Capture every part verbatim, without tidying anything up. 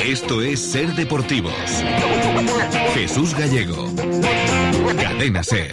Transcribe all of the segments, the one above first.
Esto es Ser Deportivos. Jesús Gallego. Cadena Ser.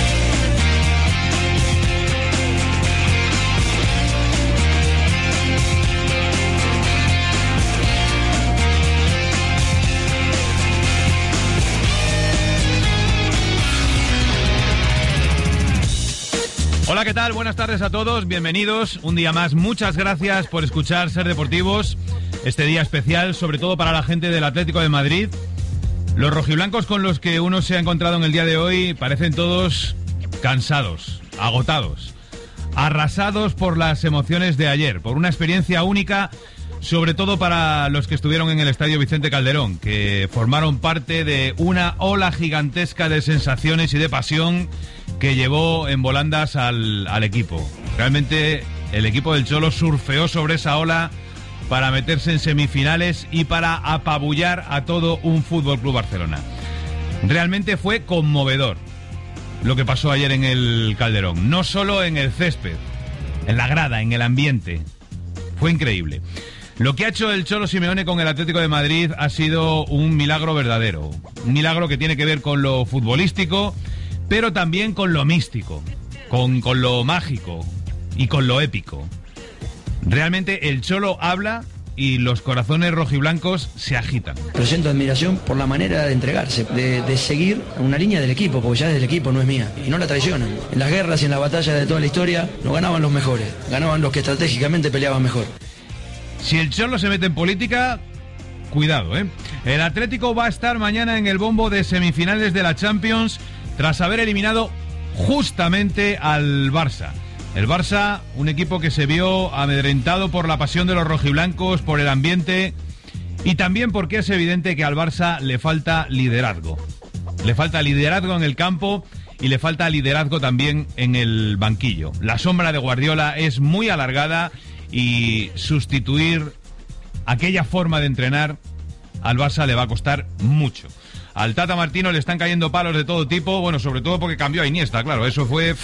Hola, ¿qué tal? Buenas tardes a todos, bienvenidos un día más. Muchas gracias por escuchar Ser Deportivos, este día especial, sobre todo para la gente del Atlético de Madrid. Los rojiblancos con los que uno se ha encontrado en el día de hoy parecen todos cansados, agotados, arrasados por las emociones de ayer, por una experiencia única, sobre todo para los que estuvieron en el Estadio Vicente Calderón, que formaron parte de una ola gigantesca de sensaciones y de pasión que llevó en volandas al, al equipo. Realmente el equipo del Cholo surfeó sobre esa ola para meterse en semifinales y para apabullar a todo un Fútbol Club Barcelona. Realmente fue conmovedor lo que pasó ayer en el Calderón, no solo en el césped, en la grada, en el ambiente. Fue increíble. Lo que ha hecho el Cholo Simeone con el Atlético de Madrid ha sido un milagro verdadero, un milagro que tiene que ver con lo futbolístico, pero también con lo místico, con, con lo mágico y con lo épico. Realmente el Cholo habla y los corazones rojiblancos se agitan. Presento admiración por la manera de entregarse, de, de seguir una línea del equipo, porque ya es del equipo, no es mía, y no la traicionan. En las guerras y en las batallas de toda la historia no ganaban los mejores, ganaban los que estratégicamente peleaban mejor. Si el Cholo se mete en política, cuidado, ¿eh? El Atlético va a estar mañana en el bombo de semifinales de la Champions tras haber eliminado justamente al Barça. El Barça, un equipo que se vio amedrentado por la pasión de los rojiblancos, por el ambiente y también porque es evidente que al Barça le falta liderazgo. Le falta liderazgo en el campo y le falta liderazgo también en el banquillo. La sombra de Guardiola es muy alargada y sustituir aquella forma de entrenar al Barça le va a costar mucho. Al Tata Martino le están cayendo palos de todo tipo, bueno, sobre todo porque cambió a Iniesta, claro, eso fue...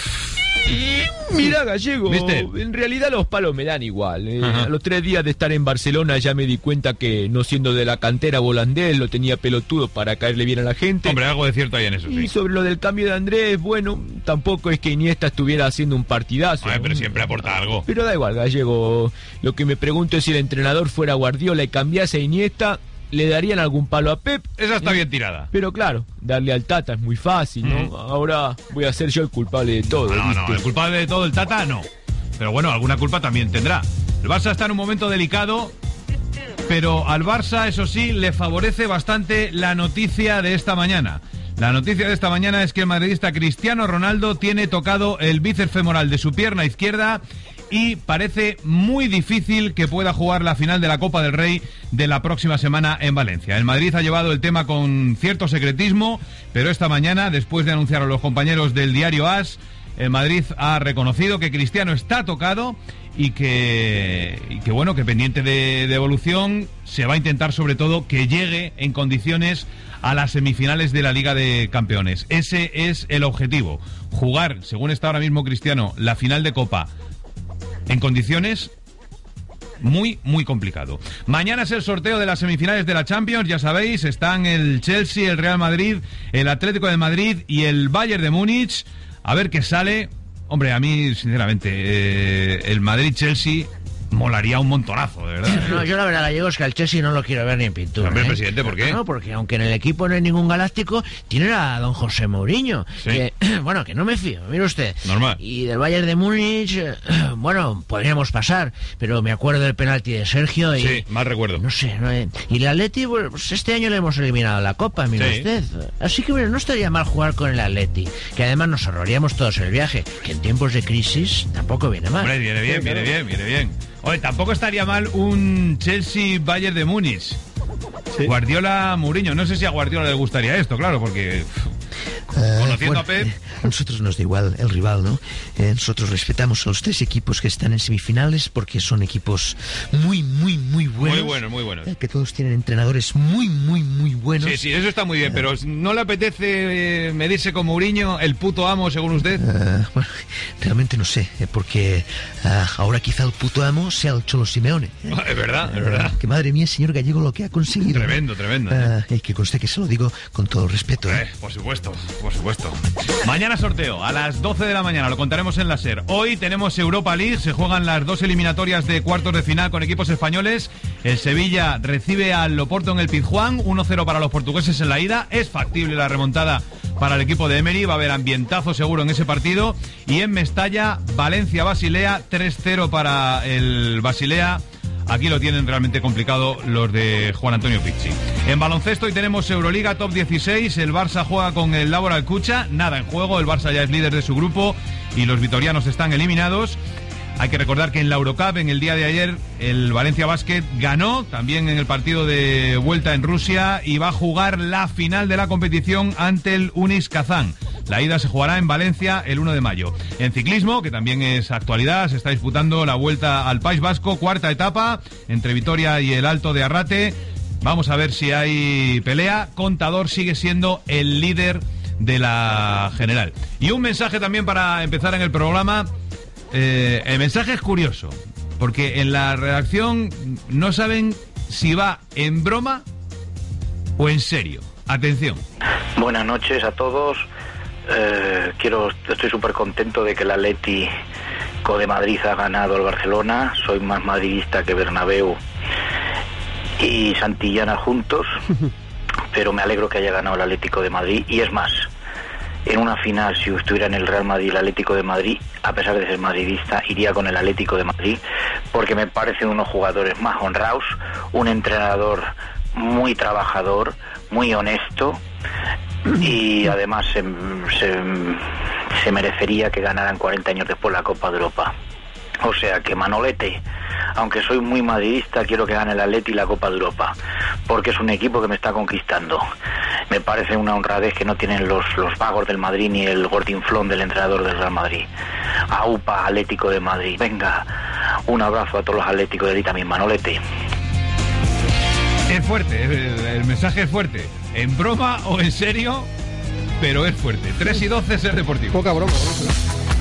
Mira, Gallego, ¿viste? En realidad los palos me dan igual. Eh. A los tres días de estar en Barcelona ya me di cuenta que, no siendo de la cantera volandés, lo tenía pelotudo para caerle bien a la gente. Hombre, algo de cierto hay en eso, sí. Y sobre lo del cambio de Andrés, bueno, tampoco es que Iniesta estuviera haciendo un partidazo. Ay, pero siempre aporta algo. Pero da igual, Gallego. Lo que me pregunto es si el entrenador fuera Guardiola y cambiase a Iniesta, ¿le darían algún palo a Pep? Esa está bien tirada. Pero claro, darle al Tata es muy fácil, ¿no? Mm. Ahora voy a ser yo el culpable de todo. No, ¿viste? no, el culpable de todo el Tata, no. Pero bueno, alguna culpa también tendrá. El Barça está en un momento delicado, pero al Barça, eso sí, le favorece bastante la noticia de esta mañana. La noticia de esta mañana es que el madridista Cristiano Ronaldo tiene tocado el bíceps femoral de su pierna izquierda y parece muy difícil que pueda jugar la final de la Copa del Rey de la próxima semana en Valencia. El Madrid ha llevado el tema con cierto secretismo, pero esta mañana, después de anunciarlo los compañeros del diario AS, el Madrid ha reconocido que Cristiano está tocado y que, y que bueno, que pendiente de, de evolución, se va a intentar sobre todo que llegue en condiciones a las semifinales de la Liga de Campeones. Ese es el objetivo, jugar, según está ahora mismo Cristiano, la final de Copa en condiciones muy, muy complicado. Mañana es el sorteo de las semifinales de la Champions, ya sabéis, están el Chelsea, el Real Madrid, el Atlético de Madrid y el Bayern de Múnich. A ver qué sale. Hombre, a mí, sinceramente, eh, el Madrid-Chelsea molaría un montonazo, de verdad. No, yo la verdad, Gallego, es que al Chelsea no lo quiero ver ni en pintura. Hombre, ¿eh? presidente, ¿por qué? No, porque aunque en el equipo no hay ningún galáctico, tiene a don José Mourinho. Sí. Que, bueno, que no me fío, mire usted. Normal. Y del Bayern de Múnich, eh, bueno, podríamos pasar, pero me acuerdo del penalti de Sergio y... Sí, mal recuerdo. No sé, no, eh, y el Atleti, pues este año le hemos eliminado la Copa, mire Sí. usted. Así que, bueno, no estaría mal jugar con el Atleti, que además nos ahorraríamos todos el viaje, que en tiempos de crisis tampoco viene mal. Hombre, viene bien, viene bien, viene bien. Oye, tampoco estaría mal un Chelsea-Bayern de Múnich. Sí. Guardiola-Mourinho. No sé si a Guardiola le gustaría esto, claro, porque... Uh, Conociendo bueno, a Pep... Eh, a nosotros nos da igual el rival, ¿no? Eh, nosotros respetamos a los tres equipos que están en semifinales porque son equipos muy, muy, muy buenos. Muy buenos, muy buenos. Eh, que todos tienen entrenadores muy, muy, muy buenos. Sí, sí, eso está muy bien, pero ¿no le apetece eh, medirse con Mourinho, el puto amo, según usted? Uh, bueno, realmente no sé, eh, porque uh, ahora quizá el puto amo sea el Cholo Simeone. ¿eh? Es verdad, es verdad. Uh, que madre mía, señor Gallego, lo que ha conseguido. Tremendo, tremendo. Uh, y que conste que se lo digo con todo el respeto. ¿eh? Eh, por supuesto, por supuesto. Mañana sorteo, a las doce de la mañana, lo contaremos en la SER. Hoy tenemos Europa League, se juegan las dos eliminatorias de cuartos de final con equipos españoles. El Sevilla recibe al Oporto en el Pizjuán, uno cero para los portugueses en la ida. Es factible la remontada para el equipo de Emery, va a haber ambientazo seguro en ese partido. Y en Mestalla, Valencia-Basilea, tres cero para el Basilea. Aquí lo tienen realmente complicado los de Juan Antonio Pizzi. En baloncesto hoy tenemos Euroliga top dieciséis, el Barça juega con el Laboral Cucha, nada en juego, el Barça ya es líder de su grupo y los vitorianos están eliminados. Hay que recordar que en la Eurocup, en el día de ayer, el Valencia Basket ganó, también en el partido de vuelta en Rusia, y va a jugar la final de la competición ante el Unis Kazán. La ida se jugará en Valencia el uno de mayo. En ciclismo, que también es actualidad, se está disputando la Vuelta al País Vasco, cuarta etapa, entre Vitoria y el Alto de Arrate. Vamos a ver si hay pelea. Contador sigue siendo el líder de la general. Y un mensaje también para empezar en el programa. Eh, el mensaje es curioso, porque en la redacción no saben si va en broma o en serio. Atención. Buenas noches a todos. Eh, quiero, estoy súper contento de que el Atlético de Madrid ha ganado al Barcelona. Soy más madridista que Bernabéu y Santillana juntos, pero me alegro que haya ganado el Atlético de Madrid. Y es más, en una final, si estuviera en el Real Madrid, el Atlético de Madrid, a pesar de ser madridista, iría con el Atlético de Madrid, porque me parecen unos jugadores más honrados, un entrenador muy trabajador, muy honesto, y además se, se, se merecería que ganaran cuarenta años después la Copa de Europa. O sea que Manolete, aunque soy muy madridista, quiero que gane el Atleti y la Copa de Europa, porque es un equipo que me está conquistando. Me parece una honradez que no tienen los, los vagos del Madrid ni el gordinflón del entrenador del Real Madrid. Aupa, Atlético de Madrid. Venga, un abrazo a todos los atléticos de ahí también, Manolete. Es fuerte, el, el mensaje es fuerte. En broma o en serio, pero es fuerte. tres y doce, Ser Deportivo. Poca broma, ¿no?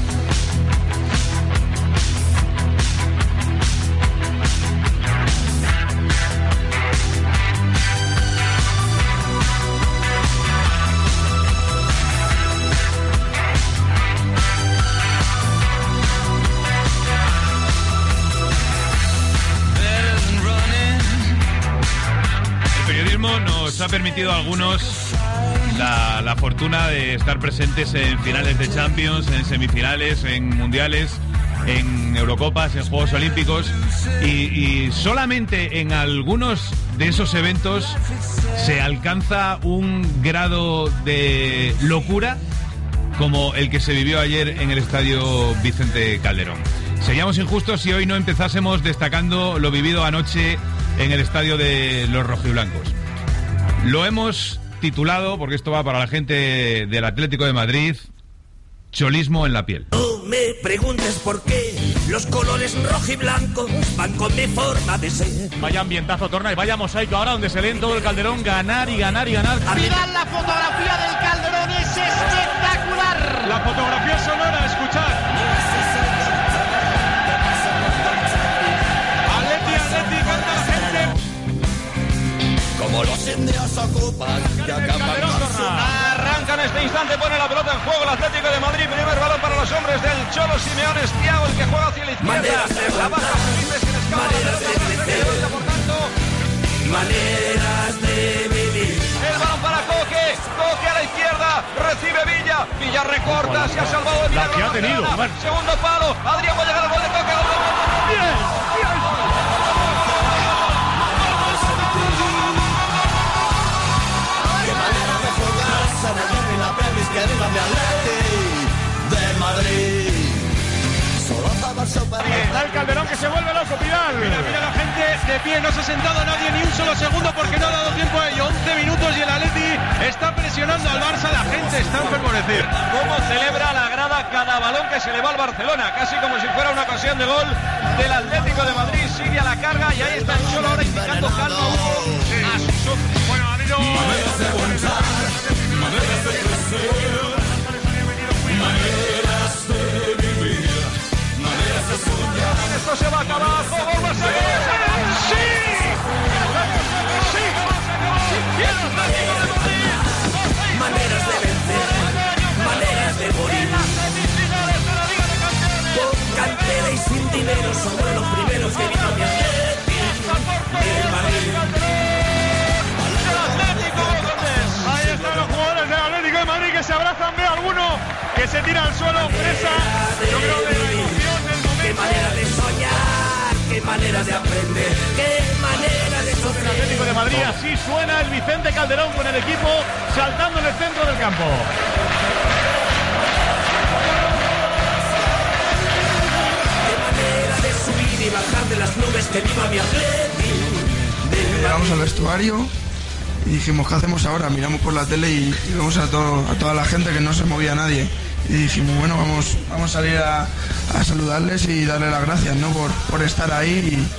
Nos ha permitido a algunos la, la fortuna de estar presentes en finales de Champions, en semifinales, en mundiales, en Eurocopas, en Juegos Olímpicos, y, y solamente en algunos de esos eventos se alcanza un grado de locura como el que se vivió ayer en el Estadio Vicente Calderón. Seríamos injustos si hoy no empezásemos destacando lo vivido anoche en el estadio de los rojiblancos. Lo hemos titulado, porque esto va para la gente del Atlético de Madrid, cholismo en la piel. No me preguntes por qué los colores rojo y blanco van con mi forma de ser. Vaya ambientazo, Torna, y vaya mosaico ahora donde se lee en todo el Calderón ganar y ganar y ganar. Mirad la fotografía del Calderón, es espectacular. La fotografía sonora, escuchad. Atleti, Atleti, canta la gente. Como los indios ocupan que acaban arranca en este instante, pone la pelota en juego el Atlético de Madrid, primer balón para los hombres del Cholo Simeone, es Thiago el que juega hacia la izquierda, la baja Felipe sin escapa, maneras de crecer, por tanto, maneras de vivir. El balón para Coque, Coque a la izquierda, recibe Villa, Villa recorta, se ha salvado de Villa, la que ha tenido, segundo palo, Adrián va a llegar al gol de Coque, bien, bien. De Madrid. Está el Calderón que se vuelve loco, Pidal. Mira, mira la gente de pie, no se ha sentado nadie ni un solo segundo porque no ha dado tiempo a ello. once minutos y el Atleti está presionando al Barça, la gente está enfermorecer. Cómo celebra la grada cada balón que se le va al Barcelona, casi como si fuera una ocasión de gol del Atlético de Madrid. Sigue a la carga y ahí está el Cholo ahora intentando aplicando calma Hugo a sus socios. Bueno, ha habido... Maneras de aguantar, maneras de crecer, maneras de vivir, maneras de soñar. Esto se va a acabar, ¿cómo va a ser? ¡Sí! ¡Sí! ¡Sí! Maneras de vencer, maneras de morir. Con cantera y sin dinero somos los primeros que vino mi Atleti del Madrid. Ahí están los jugadores del Atlético de Madrid que se abrazan, veo alguno que se tira al suelo, presa. Yo creo que la emoción del momento. Qué manera de soñar, qué manera de aprender, qué manera de sufrir. El Atlético de Madrid, así suena el Vicente Calderón con el equipo saltando en el centro del campo. Qué manera de subir y bajar de las nubes, que viva mi Atleti. Llegamos al vestuario y dijimos, ¿qué hacemos ahora? Miramos por la tele y, y vemos a, todo, a toda la gente que no se movía nadie. Y dijimos, bueno, vamos, vamos a salir a, a saludarles y darle las gracias, ¿no? Por, por estar ahí. Y...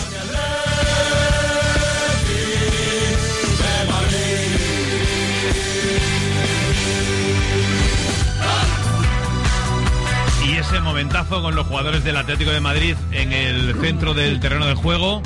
Y ese momentazo con los jugadores del Atlético de Madrid en el centro del terreno de juego,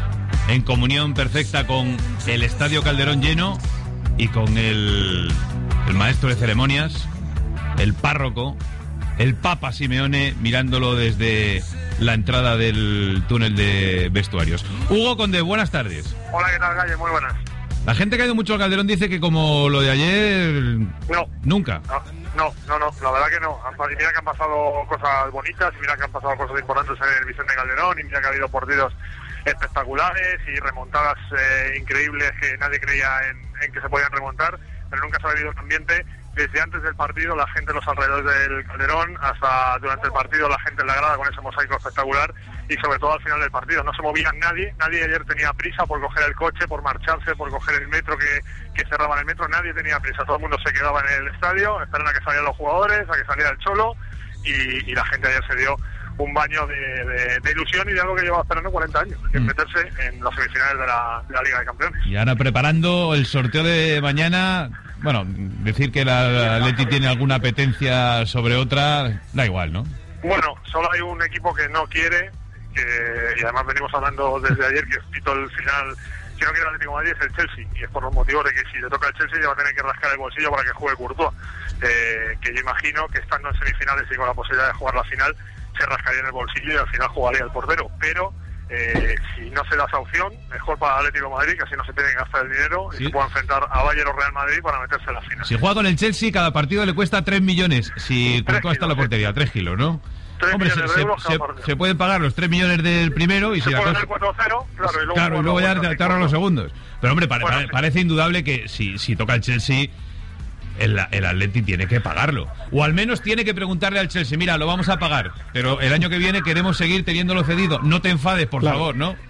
en comunión perfecta con el Estadio Calderón lleno y con el, el maestro de ceremonias, el párroco, el Papa Simeone, mirándolo desde la entrada del túnel de vestuarios. Hugo Conde, buenas tardes. Hola, ¿qué tal, Galle? Muy buenas. La gente que ha ido mucho al Calderón dice que como lo de ayer... No. Nunca. No, no, no, la verdad que no. Y mira que han pasado cosas bonitas, y mira que han pasado cosas importantes en el Vicente Calderón, y mira que ha habido partidos espectaculares y remontadas eh, increíbles que nadie creía en, en que se podían remontar, pero nunca se ha vivido un ambiente desde antes del partido, la gente en los alrededores del Calderón, hasta durante el partido, la gente en la grada con ese mosaico espectacular, y sobre todo al final del partido. No se movía nadie, nadie ayer tenía prisa por coger el coche, por marcharse, por coger el metro que, que cerraban el metro, nadie tenía prisa, todo el mundo se quedaba en el estadio, esperando a que salieran los jugadores, a que saliera el Cholo, y, y la gente ayer se dio un baño de, de, de ilusión y de algo que lleva esperando cuarenta años, que es meterse en las semifinales de la, de la Liga de Campeones. Y ahora preparando el sorteo de mañana. Bueno, decir que la Atleti tiene alguna apetencia sobre otra, da igual, ¿no? Bueno, solo hay un equipo que no quiere, que, y además venimos hablando desde ayer, que pito el final, que no quiere el Atlético de Madrid, es el Chelsea, y es por los motivos de que si le toca el Chelsea ya va a tener que rascar el bolsillo para que juegue Courtois, eh, que yo imagino que estando en semifinales y con la posibilidad de jugar la final, se rascaría en el bolsillo y al final jugaría el portero, pero eh, si no se da esa opción, mejor para el Atlético de Madrid, que así no se tiene que gastar el dinero, sí, y se pueda enfrentar a Bayern o Real Madrid para meterse en la final. Si juega con el Chelsea, cada partido le cuesta tres millones, si Courtois está en la portería, tres kilos, ¿no? Hombre, se, se, se, se pueden pagar los tres millones del primero y se si puede la el cuatro cero, claro, y luego, claro, y luego ya te ahorran los segundos. Pero hombre, pare, bueno, pare, sí. parece indudable que si, si toca el Chelsea, el, el Atleti tiene que pagarlo. O al menos tiene que preguntarle al Chelsea, mira, lo vamos a pagar, pero el año que viene queremos seguir teniéndolo cedido. No te enfades, por claro. favor, ¿no?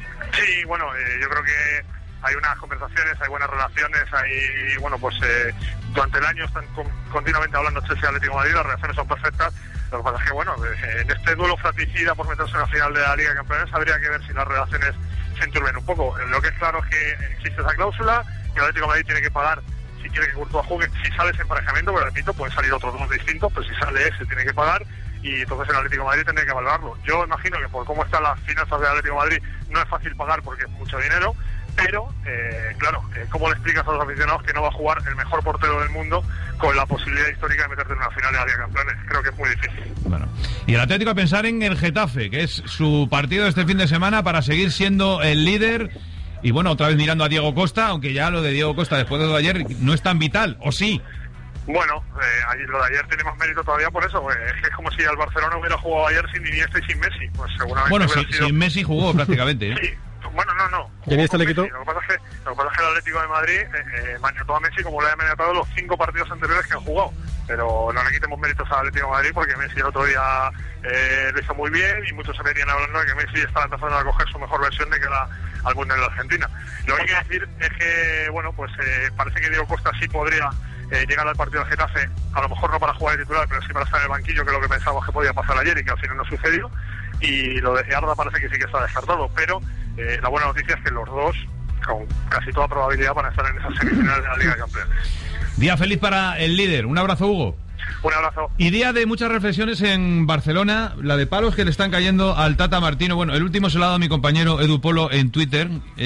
Sí, bueno, eh, yo creo que hay unas conversaciones, hay buenas relaciones, hay, bueno, pues eh, durante el año están con, continuamente hablando Chelsea y Atlético de Madrid, las relaciones son perfectas. Lo que pasa es que, bueno, eh, en este duelo fratricida por meterse en la final de la Liga de Campeones habría que ver si las relaciones se enturben un poco. Lo que es claro es que existe esa cláusula, que el Atlético de Madrid tiene que pagar si quiere que Courtois juegue, si sale ese emparejamiento, pero repito, pueden salir otros dos distintos, pero si sale ese tiene que pagar, y entonces el Atlético de Madrid tendría que valorarlo. Yo imagino que por cómo están las finanzas del Atlético de Madrid no es fácil pagar porque es mucho dinero, pero eh, claro, eh, ¿cómo le explicas a los aficionados que no va a jugar el mejor portero del mundo con la posibilidad histórica de meterte en una final de la Liga de Campeones? Creo que es muy difícil. Bueno, y el Atlético a pensar en el Getafe, que es su partido este fin de semana para seguir siendo el líder. Y bueno, otra vez mirando a Diego Costa, aunque ya lo de Diego Costa después de lo de ayer no es tan vital, ¿o sí? Bueno, eh, lo de ayer tiene más mérito todavía por eso, eh, es que es como si el Barcelona hubiera jugado ayer sin Iniesta y sin Messi, pues seguramente bueno, hubiera si, sido... sin Messi jugó prácticamente, ¿eh? Sí, bueno, no, no. ¿Y Iniesta le quitó? Lo que pasa es que, lo que pasa es que el Atlético de Madrid eh, eh, maniató a Messi como le ha maniatado los cinco partidos anteriores que han jugado, pero no le quitemos méritos al Atlético de Madrid porque Messi el otro día eh, lo hizo muy bien y muchos se venían hablando de que Messi está empezando a coger su mejor versión de cara al Mundial de Argentina. Lo que hay que decir es que, bueno, pues eh, parece que Diego Costa sí podría eh, llegar al partido del Getafe, a lo mejor no para jugar de titular, pero sí para estar en el banquillo, que es lo que pensábamos que podía pasar ayer y que al final no sucedió. Y lo de Arda parece que sí que está descartado, pero eh, la buena noticia es que los dos, con casi toda probabilidad, van a estar en esas semifinales de la Liga de Campeones. Día feliz para el líder. Un abrazo, Hugo. Un abrazo. Y día de muchas reflexiones en Barcelona, la de palos que le están cayendo al Tata Martino. Bueno, el último se lo ha dado a mi compañero Edu Polo en Twitter,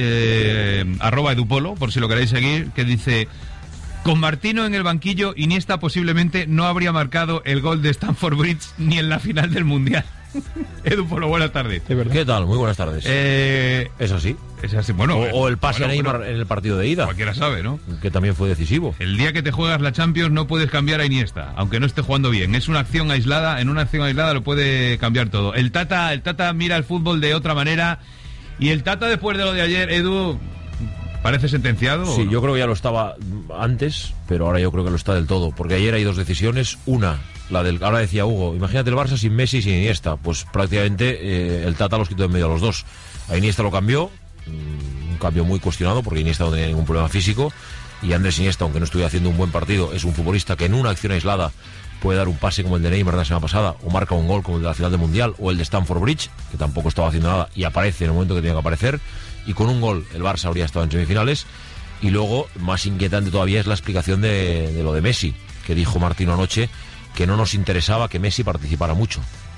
eh, arroba Edu Polo, por si lo queréis seguir, que dice: con Martino en el banquillo, Iniesta posiblemente no habría marcado el gol de Stamford Bridge ni en la final del Mundial. Edu Polo, buenas tardes. ¿Qué tal? Muy buenas tardes. Eh, es así. Es así. Bueno, o, o el pase bueno, a Neymar bueno, en el partido de ida. Cualquiera sabe, ¿no? Que también fue decisivo. El día que te juegas la Champions no puedes cambiar a Iniesta, aunque no esté jugando bien. Es una acción aislada, en una acción aislada lo puede cambiar todo. El Tata, el Tata mira el fútbol de otra manera, y el Tata, después de lo de ayer, Edu, ¿parece sentenciado? Sí, ¿o no? yo creo que ya lo estaba antes, pero ahora yo creo que lo está del todo. Porque ayer hay dos decisiones. Una, la del, ahora decía Hugo, imagínate el Barça sin Messi y sin Iniesta. Pues prácticamente eh, el Tata los quitó en medio a los dos. A Iniesta lo cambió, un cambio muy cuestionado porque Iniesta no tenía ningún problema físico, y Andrés Iniesta, aunque no estuviera haciendo un buen partido, es un futbolista que en una acción aislada puede dar un pase como el de Neymar la semana pasada, o marca un gol como el de la final del Mundial, o el de Stamford Bridge, que tampoco estaba haciendo nada y aparece en el momento que tenía que aparecer, y con un gol el Barça habría estado en semifinales. Y luego, más inquietante todavía, es la explicación de, de lo de Messi, que dijo Martino anoche que no nos interesaba que Messi participara mucho.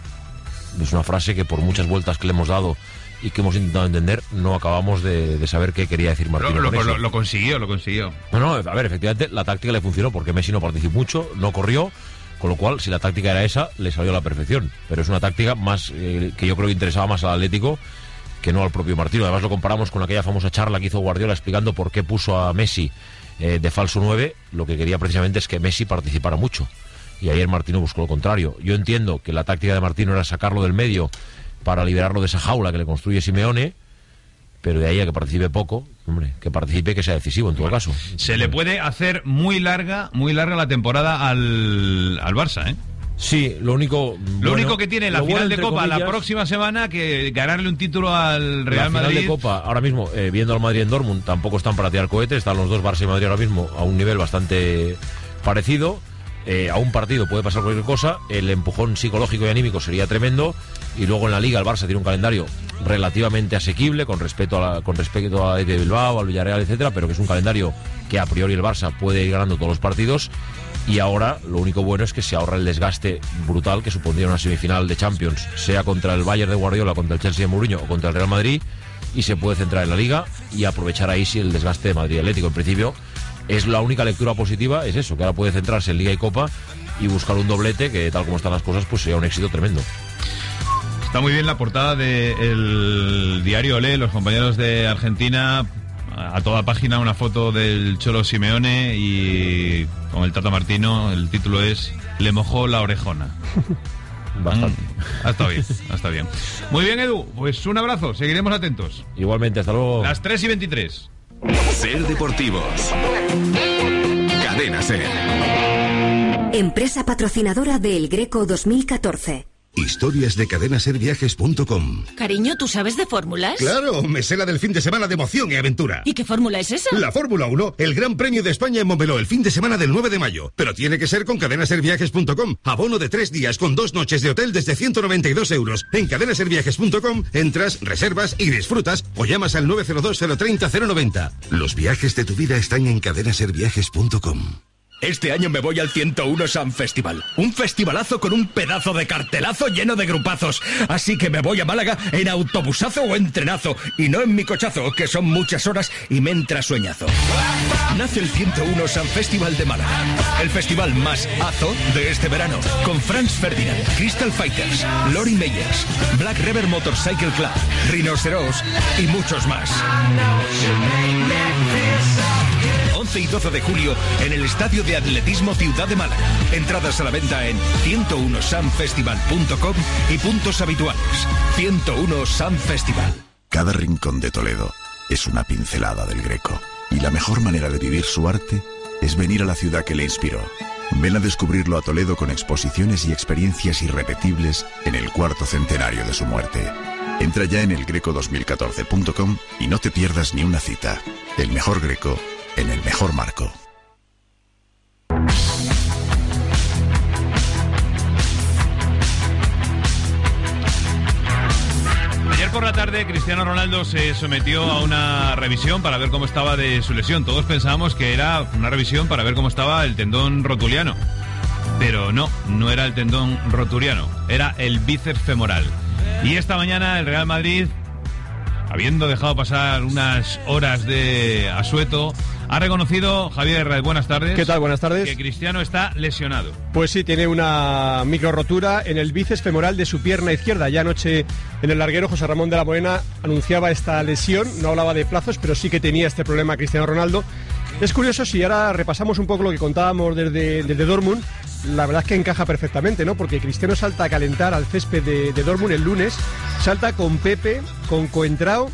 Es una frase que por muchas vueltas que le hemos dado y que hemos intentado entender, no acabamos de, de saber qué quería decir Martino. Lo, lo, lo, lo consiguió, lo consiguió. No, no, a ver, efectivamente la táctica le funcionó porque Messi no participó mucho, no corrió, con lo cual, si la táctica era esa, le salió a la perfección. Pero es una táctica más eh, que yo creo que interesaba más al Atlético que no al propio Martino. Además lo comparamos con aquella famosa charla que hizo Guardiola explicando por qué puso a Messi eh, de falso nueve. Lo que quería precisamente es que Messi participara mucho. Y ayer Martino buscó lo contrario. Yo entiendo que la táctica de Martino era sacarlo del medio para liberarlo de esa jaula que le construye Simeone, pero de ahí a que participe poco, hombre, que participe, que sea decisivo en todo caso. Se le puede hacer muy larga, muy larga la temporada al, al Barça, ¿eh? Sí, lo único... Lo bueno, único que tiene la final bueno, de Copa comillas, la próxima semana que ganarle un título al Real la Madrid. final de Copa, ahora mismo, eh, viendo al Madrid en Dortmund, tampoco están para tirar cohetes, están los dos, Barça y Madrid ahora mismo, a un nivel bastante parecido. Eh, a un partido puede pasar cualquier cosa, el empujón psicológico y anímico sería tremendo, y luego en la Liga el Barça tiene un calendario relativamente asequible con respecto a la, con respecto a de Bilbao, al Villarreal, etcétera, pero que es un calendario que a priori el Barça puede ir ganando todos los partidos. Y ahora lo único bueno es que se ahorra el desgaste brutal que supondría una semifinal de Champions, sea contra el Bayern de Guardiola, contra el Chelsea de Mourinho o contra el Real Madrid, y se puede centrar en la Liga y aprovechar ahí sí el desgaste de Madrid Atlético. En principio es la única lectura positiva, es eso, que ahora puede centrarse en Liga y Copa y buscar un doblete que, tal como están las cosas, pues sería un éxito tremendo. Está muy bien la portada del diario Olé, los compañeros de Argentina, a toda página una foto del Cholo Simeone y con el Tata Martino. El título es "Le mojó la orejona". Bastante. Mm, ha estado bien, ha estado bien. Muy bien, Edu, pues un abrazo, seguiremos atentos. Igualmente, hasta luego. Las tres y veintitrés. Ser Deportivos. Cadena Ser. Empresa patrocinadora de El Greco dos mil catorce. Historias de cadena ser viajes punto com. Cariño, ¿tú sabes de fórmulas? Claro, me sé la del fin de semana de emoción y aventura. ¿Y qué fórmula es esa? La Fórmula uno, el Gran Premio de España en Montmeló, el fin de semana del nueve de mayo. Pero tiene que ser con cadena ser viajes punto com. Abono de tres días con dos noches de hotel desde ciento noventa y dos euros. En cadena ser viajes punto com entras, reservas y disfrutas o llamas al nueve cero dos, cero tres cero, cero noventa. Los viajes de tu vida están en cadena ser viajes punto com. Este año me voy al ciento uno Sun Festival. Un festivalazo con un pedazo de cartelazo lleno de grupazos. Así que me voy a Málaga en autobusazo o en trenazo. Y no en mi cochazo, que son muchas horas y me entra sueñazo. Nace el ciento uno Sun Festival de Málaga. El festival más azo de este verano. Con Franz Ferdinand, Crystal Fighters, Lori Meyers, Black River Motorcycle Club, Rhinoceros y muchos más. once y doce de julio en el Estadio de Atletismo Ciudad de Málaga. Entradas a la venta en ciento uno sun festival punto com y puntos habituales. ciento uno Sun Festival. Cada rincón de Toledo es una pincelada del Greco. Y la mejor manera de vivir su arte es venir a la ciudad que le inspiró. Ven a descubrirlo a Toledo con exposiciones y experiencias irrepetibles en el cuarto centenario de su muerte. Entra ya en el greco dos mil catorce punto com y no te pierdas ni una cita. El mejor Greco en el mejor marco. Ayer por la tarde, Cristiano Ronaldo se sometió a una revisión para ver cómo estaba de su lesión. Todos pensábamos que era una revisión para ver cómo estaba el tendón rotuliano. Pero no, no era el tendón rotuliano, era el bíceps femoral. Y esta mañana el Real Madrid, habiendo dejado pasar unas horas de asueto, ha reconocido, Javier Herrera, buenas tardes. ¿Qué tal? Buenas tardes. Que Cristiano está lesionado. Pues sí, tiene una micro rotura en el bíceps femoral de su pierna izquierda. Ya anoche en el larguero José Ramón de la Morena anunciaba esta lesión, no hablaba de plazos, pero sí que tenía este problema Cristiano Ronaldo. Es curioso, si ahora repasamos un poco lo que contábamos desde, desde Dortmund, la verdad es que encaja perfectamente, ¿no? Porque Cristiano salta a calentar al césped de, de Dortmund el lunes, salta con Pepe, con Coentrao,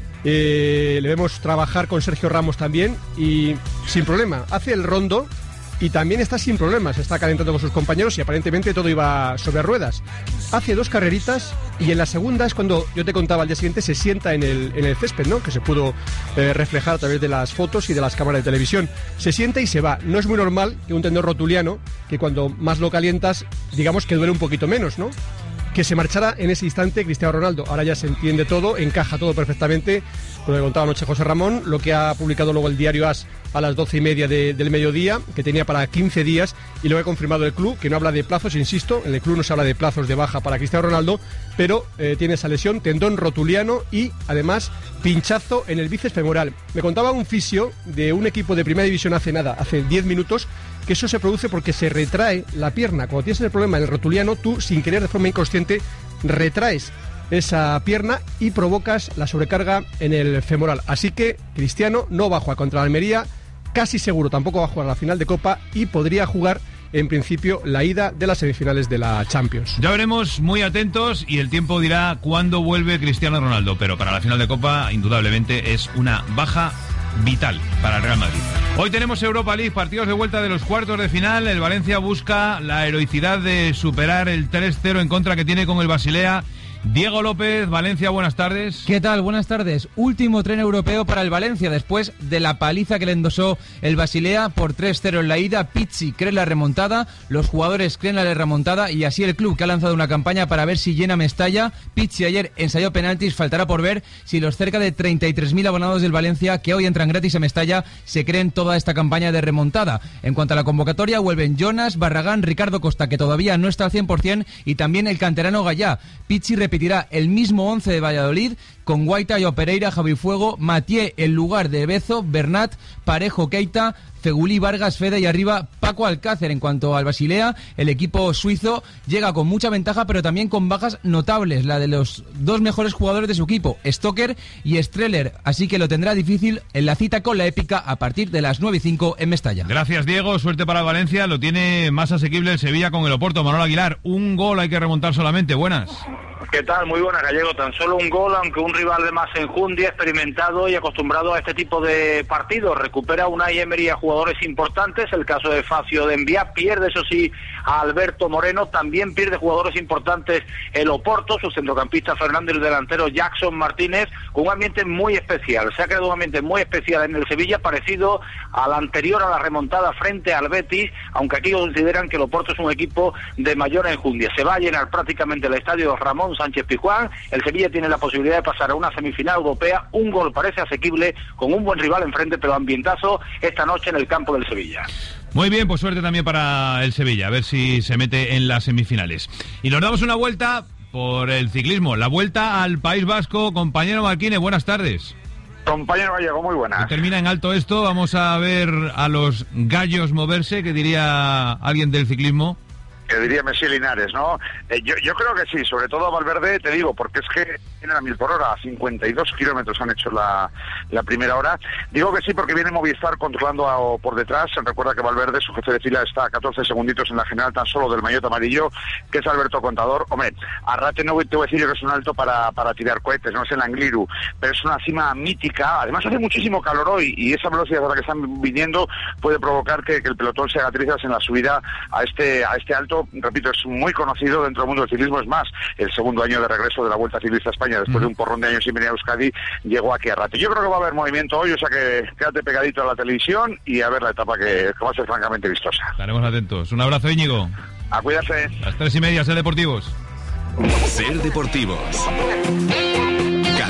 eh, le vemos trabajar con Sergio Ramos también y sin problema, hace el rondo y también está sin problemas, está calentando con sus compañeros y aparentemente todo iba sobre ruedas. Hace dos carreritas y en la segunda es cuando yo te contaba al día siguiente se sienta en el, en el césped, ¿no? Que se pudo eh, reflejar a través de las fotos y de las cámaras de televisión. Se sienta y se va. No es muy normal que un tendón rotuliano, que cuando más lo calientas, digamos que duele un poquito menos, ¿no? Que se marchara en ese instante Cristiano Ronaldo. Ahora ya se entiende todo, encaja todo perfectamente. Lo que contaba anoche José Ramón, lo que ha publicado luego el diario AS a las doce y media de, del mediodía, que tenía para quince días, y lo que ha confirmado el club, que no habla de plazos, insisto, en el club no se habla de plazos de baja para Cristiano Ronaldo, pero eh, tiene esa lesión, tendón rotuliano y además pinchazo en el bíceps femoral. Me contaba un fisio de un equipo de primera división hace nada, hace diez minutos, que eso se produce porque se retrae la pierna. Cuando tienes el problema en el rotuliano, tú, sin querer, de forma inconsciente, retraes esa pierna y provocas la sobrecarga en el femoral. Así que Cristiano no va a jugar contra la Almería, casi seguro tampoco va a jugar a la final de Copa y podría jugar en principio la ida de las semifinales de la Champions. Ya veremos, muy atentos, y el tiempo dirá cuándo vuelve Cristiano Ronaldo, pero para la final de Copa indudablemente es una baja vital para el Real Madrid. Hoy tenemos Europa League, partidos de vuelta de los cuartos de final. El Valencia busca la heroicidad de superar el tres cero en contra que tiene con el Basilea. Diego López, Valencia, buenas tardes. ¿Qué tal? Buenas tardes. Último tren europeo para el Valencia después de la paliza que le endosó el Basilea por tres cero en la ida. Pizzi cree la remontada, los jugadores creen la remontada y así el club, que ha lanzado una campaña para ver si llena Mestalla. Pizzi ayer ensayó penaltis, faltará por ver si los cerca de treinta y tres mil abonados del Valencia que hoy entran gratis a Mestalla se creen toda esta campaña de remontada. En cuanto a la convocatoria, vuelven Jonas, Barragán, Ricardo Costa, que todavía no está al cien por ciento, y también el canterano Gallá. Pizzi repetirá el mismo once de Valladolid con Guaita, Joao Pereira, Javi Fuego, Mathieu en lugar de Bezo, Bernat, Parejo, Keita, Fegulí, Vargas, Fede y arriba Paco Alcácer. En cuanto al Basilea, el equipo suizo llega con mucha ventaja pero también con bajas notables, la de los dos mejores jugadores de su equipo, Stoker y Streller, así que lo tendrá difícil en la cita con la épica a partir de las nueve y cinco en Mestalla. Gracias, Diego, suerte para Valencia, lo tiene más asequible el Sevilla con el Oporto. Manuel Aguilar, un gol hay que remontar solamente, buenas. ¿Qué tal? Muy buena, Gallego. Tan solo un gol, aunque un rival de más enjundia, experimentado y acostumbrado a este tipo de partidos. Recupera Unai Emery a jugadores importantes, el caso de Facio de Envía, pierde eso sí a Alberto Moreno, también pierde jugadores importantes el Oporto, su centrocampista Fernando y el delantero Jackson Martínez, con un ambiente muy especial. Se ha creado un ambiente muy especial en el Sevilla, parecido al anterior a la remontada frente al Betis, aunque aquí consideran que el Oporto es un equipo de mayor enjundia. Se va a llenar prácticamente el estadio Ramón Sánchez Pizjuán. El Sevilla tiene la posibilidad de pasar a una semifinal europea. Un gol parece asequible, con un buen rival enfrente, pero ambientazo esta noche en el campo del Sevilla. Muy bien, pues suerte también para el Sevilla, a ver si se mete en las semifinales. Y nos damos una vuelta por el ciclismo, la vuelta al País Vasco. Compañero Marquínez, buenas tardes. Compañero Gallego, muy buenas. Termina en alto esto, vamos a ver a los gallos moverse, que diría alguien del ciclismo. Que diría Messi Linares, ¿no? Eh, yo, yo creo que sí, sobre todo a Valverde, te digo, porque es que vienen a mil por hora, cincuenta y dos kilómetros han hecho la, la primera hora. Digo que sí porque viene Movistar controlando a, por detrás. Recuerda que Valverde, su jefe de fila, está a catorce segunditos en la general tan solo del maillot amarillo, que es Alberto Contador. Hombre, a Rate no te voy a decir que es un alto para, para tirar cohetes, no es el Angliru, pero es una cima mítica. Además hace muchísimo calor hoy y esa velocidad a la que están viniendo puede provocar que, que el pelotón se haga trizas en la subida a este, a este alto. Repito, es muy conocido dentro del mundo del ciclismo, es más, el segundo año de regreso de la Vuelta Ciclista a España, después mm. de un porrón de años sin venir a Euskadi, llegó aquí a Rate. Yo creo que va a haber movimiento hoy, o sea que quédate pegadito a la televisión y a ver la etapa que, que va a ser francamente vistosa. Estaremos atentos. Un abrazo, Íñigo. A cuidarse. Las tres y media, Ser Deportivos. Ser Deportivos.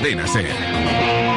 Cadena SER.